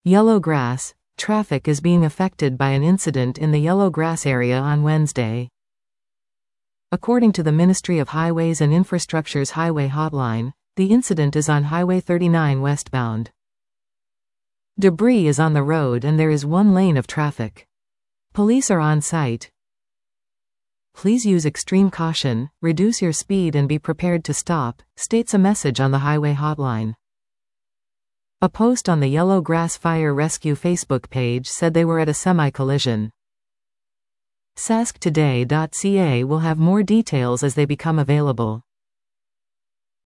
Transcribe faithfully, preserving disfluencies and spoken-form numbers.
Yellow grass. Traffic is being affected by an incident in the yellow grass area on Wednesday. According to the Ministry of Highways and Infrastructure's Highway Hotline, the incident is on Highway thirty-nine westbound. Debris is on the road and there is one lane of traffic. Police are on site. Please use extreme caution, reduce your speed and be prepared to stop, states a message on the Highway Hotline. A post on the Yellow Grass Fire Rescue Facebook page said they were at a semi-collision. sask today dot c a will have more details as they become available.